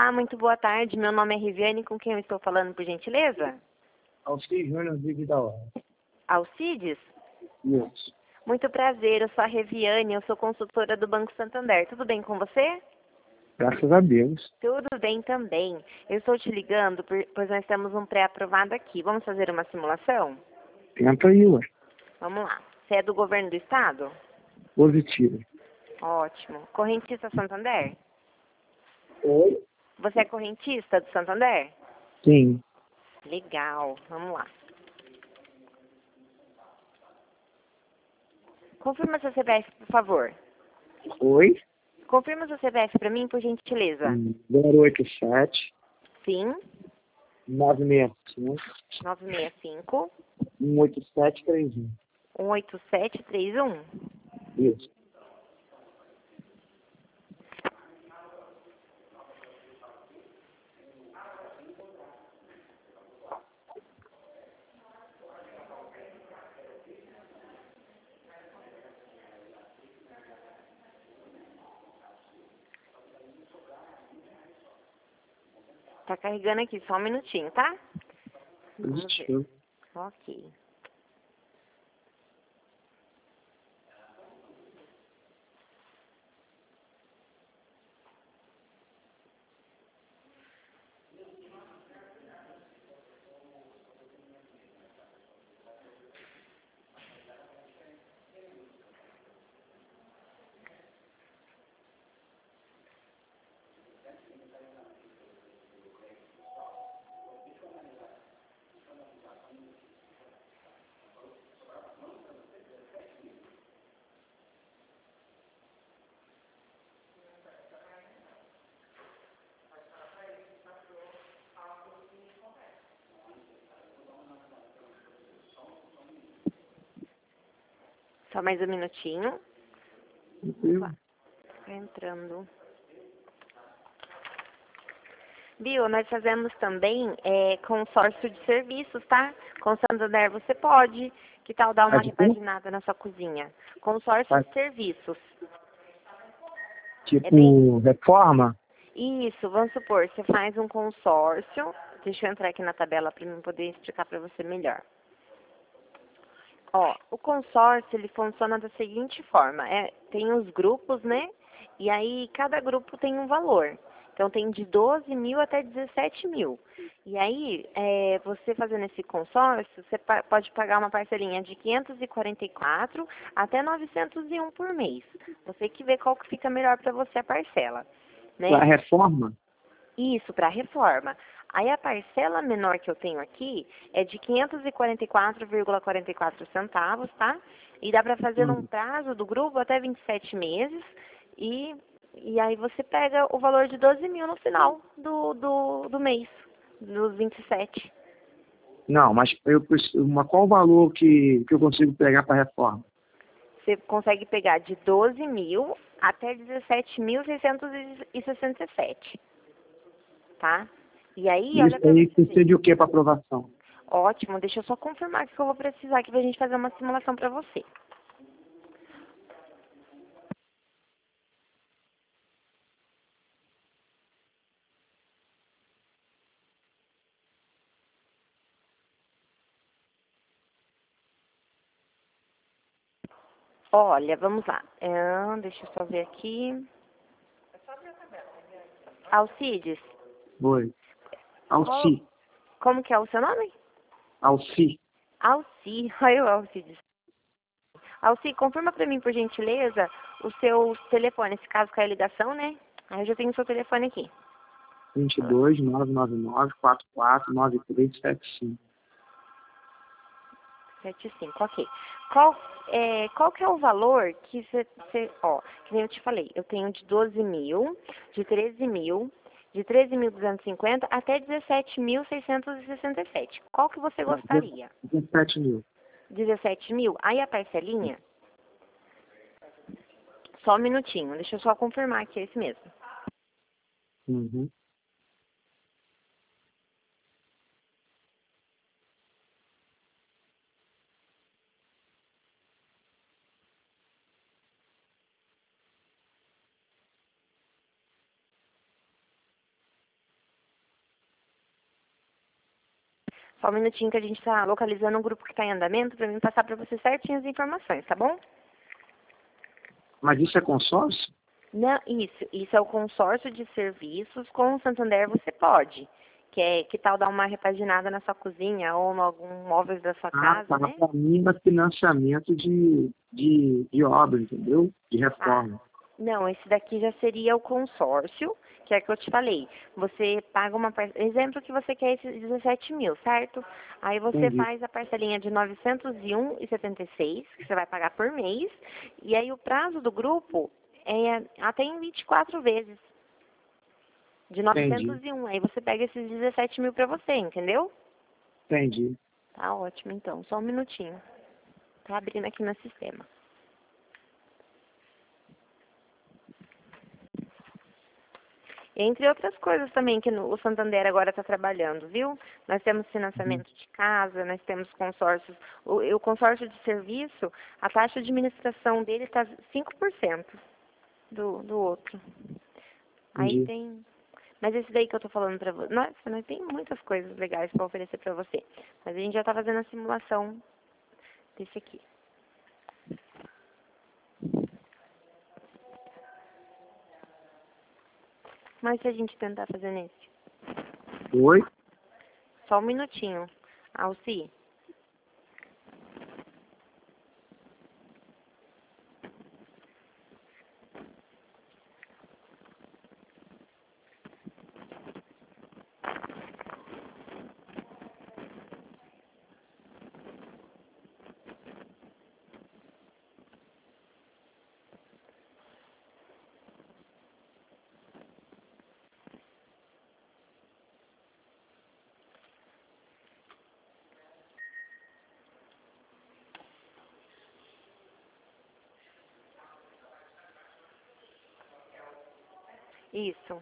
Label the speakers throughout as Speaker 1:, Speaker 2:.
Speaker 1: Olá, muito boa tarde. Meu nome é Riviane, com quem eu estou falando, por gentileza?
Speaker 2: Alcides Júnior de Vidal.
Speaker 1: Alcides?
Speaker 2: Isso.
Speaker 1: Muito prazer, eu sou a Riviane, eu sou consultora do Banco Santander. Tudo bem com você?
Speaker 2: Graças a Deus.
Speaker 1: Tudo bem também. Eu estou te ligando, pois nós temos um pré-aprovado aqui. Vamos fazer uma simulação?
Speaker 2: Tenta aí, ué.
Speaker 1: Vamos lá. Você é do governo do estado?
Speaker 2: Positivo.
Speaker 1: Ótimo. Correntista Santander?
Speaker 2: Oi?
Speaker 1: Você é correntista do Santander?
Speaker 2: Sim.
Speaker 1: Legal. Vamos lá. Confirma seu CPF, por favor.
Speaker 2: Oi?
Speaker 1: Confirma seu CPF para mim, por gentileza.
Speaker 2: 087
Speaker 1: Sim.
Speaker 2: 965
Speaker 1: 965
Speaker 2: 18731.
Speaker 1: 18731.
Speaker 2: Isso.
Speaker 1: Tá carregando aqui, só um minutinho, tá? Vamos ver.
Speaker 2: Positivo.
Speaker 1: Ok. Só mais um minutinho.
Speaker 2: Tranquilo.
Speaker 1: Tá entrando. Viu, nós fazemos também consórcio de serviços, tá? Com o Santander você pode. Que tal dar uma
Speaker 2: Faz o quê?
Speaker 1: repaginada na sua cozinha? Consórcio
Speaker 2: Faz,
Speaker 1: de serviços. É bem
Speaker 2: tipo, reforma?
Speaker 1: isso, vamos supor, você faz um consórcio. Deixa eu entrar aqui na tabela para eu poder explicar para você melhor. Ó, o consórcio, ele funciona da seguinte forma. Tem os grupos, né? E aí, cada grupo tem um valor. Então, tem de 12 mil até 17 mil. E aí, você fazendo esse consórcio, você pode pagar uma parcelinha de 544 até 901 por mês. Você que vê qual que fica melhor para você a parcela, né?
Speaker 2: A reforma?
Speaker 1: Isso, para reforma. Aí a parcela menor que eu tenho aqui é de 544,44 centavos, tá? E dá para fazer num prazo do grupo até 27 meses. E aí você pega o valor de 12 mil no final do mês, dos 27.
Speaker 2: Não, mas qual o valor que eu consigo pegar para reforma?
Speaker 1: Você consegue pegar de 12 mil até 17.667, tá? E aí, olha
Speaker 2: Isso
Speaker 1: para
Speaker 2: aí
Speaker 1: você
Speaker 2: precisa
Speaker 1: ver.
Speaker 2: de o que para aprovação?
Speaker 1: Ótimo, deixa eu só confirmar que eu vou precisar aqui pra gente fazer uma simulação para você. Olha, vamos lá. Deixa eu só ver aqui. Alcides,
Speaker 2: Oi. Alci.
Speaker 1: como que é o seu nome?
Speaker 2: Alci.
Speaker 1: Alci, olha o Alcides. Alci, confirma para mim, por gentileza, o seu telefone, se caso caia a ligação, né? Aí eu já tenho o seu telefone aqui.
Speaker 2: 22 999 44 9375.
Speaker 1: 75, ok. Qual que é o valor que ó, que nem eu te falei, eu tenho de 12 mil, de 13 mil, de 13.250 até 17.667. Qual que você gostaria?
Speaker 2: 17 mil.
Speaker 1: 17 mil? Aí a parcelinha, só um minutinho, deixa eu só confirmar que é esse mesmo.
Speaker 2: Uhum.
Speaker 1: Só um minutinho que a gente está localizando um grupo que está em andamento para mim passar para você certinho as informações, tá bom?
Speaker 2: Mas isso é consórcio?
Speaker 1: Não, isso é o consórcio de serviços. Com o Santander você pode. Que tal dar uma repaginada na sua cozinha ou em algum móveis da sua casa,
Speaker 2: Tá.
Speaker 1: né?
Speaker 2: Para mim é financiamento de obra, entendeu? De
Speaker 1: Ah,
Speaker 2: reforma.
Speaker 1: não, esse daqui já seria o consórcio, que é que eu te falei. Você paga uma exemplo que você quer esses 17 mil, certo? Aí você
Speaker 2: Entendi.
Speaker 1: faz a parcelinha de 901,76, que você vai pagar por mês, e aí o prazo do grupo é até em 24 vezes, de
Speaker 2: Entendi.
Speaker 1: 901. Aí você pega esses 17 mil para você, entendeu?
Speaker 2: Entendi.
Speaker 1: Tá ótimo, então. Só um minutinho. Tá abrindo aqui no sistema. Entre outras coisas também que o Santander agora está trabalhando, viu? Nós temos
Speaker 2: Uhum.
Speaker 1: financiamento de casa, nós temos consórcios. O consórcio de serviço, a taxa de administração dele está 5% do outro. Aí
Speaker 2: Entendi.
Speaker 1: tem. Mas esse daí que eu tô falando pra você. Nossa, nós tem muitas coisas legais para oferecer para você. Mas a gente já tá fazendo a simulação desse aqui. Mas se a gente tentar fazer nesse?
Speaker 2: Oi?
Speaker 1: Só um minutinho. Alci. Isso.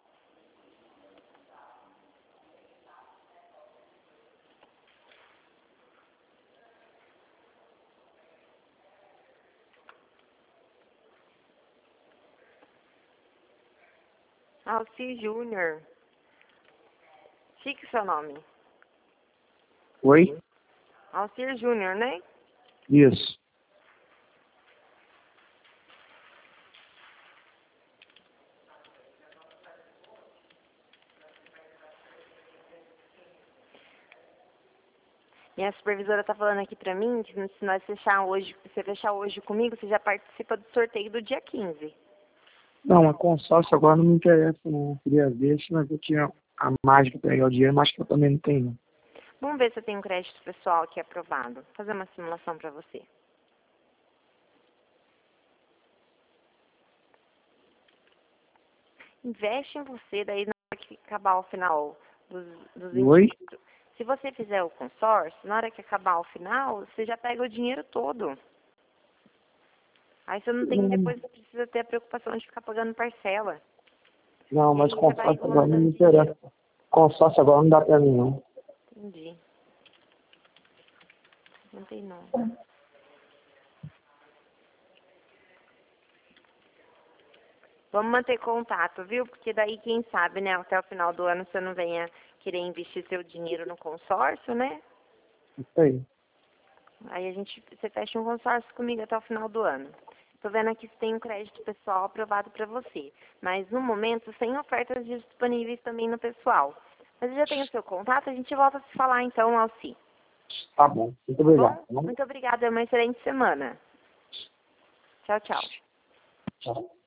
Speaker 1: Alci Júnior. Chique seu nome.
Speaker 2: Oi?
Speaker 1: Alcir Júnior, né?
Speaker 2: Isso.
Speaker 1: Minha supervisora tá falando aqui pra mim que se nós fechar hoje, se você fechar hoje comigo, você já participa do sorteio do dia 15.
Speaker 2: Não, a consórcio agora não me interessa, não. Eu queria ver se eu tinha a mágica para pegar o dinheiro, mas que eu também não tenho.
Speaker 1: Vamos ver se eu tenho um crédito pessoal aqui aprovado. Vou fazer uma simulação pra você. Investe em você, daí na hora que acabar o final dos
Speaker 2: Oi?
Speaker 1: 24. Se você fizer o consórcio, na hora que acabar o final, você já pega o dinheiro todo. Aí você não tem,
Speaker 2: Não,
Speaker 1: depois precisa ter a preocupação de ficar pagando parcela.
Speaker 2: não,
Speaker 1: E
Speaker 2: mas
Speaker 1: aí você vai
Speaker 2: consórcio agora não me
Speaker 1: economizando dinheiro.
Speaker 2: interessa. Consórcio agora não dá para mim, não.
Speaker 1: Entendi. Não tem não. Vamos manter contato, viu? Porque daí, quem sabe, né, até o final do ano você não venha querer investir seu dinheiro no consórcio, né?
Speaker 2: Isso aí.
Speaker 1: Aí você fecha um consórcio comigo até o final do ano. Tô vendo aqui se tem um crédito pessoal aprovado para você. Mas no momento, sem ofertas disponíveis também no pessoal. Mas eu já tenho o seu contato, a gente volta a se falar então, Alci.
Speaker 2: Tá bom. Muito
Speaker 1: Tá
Speaker 2: obrigado.
Speaker 1: bom?
Speaker 2: Tá bom?
Speaker 1: Muito obrigada, é uma excelente semana. Tchau, tchau.
Speaker 2: Tchau.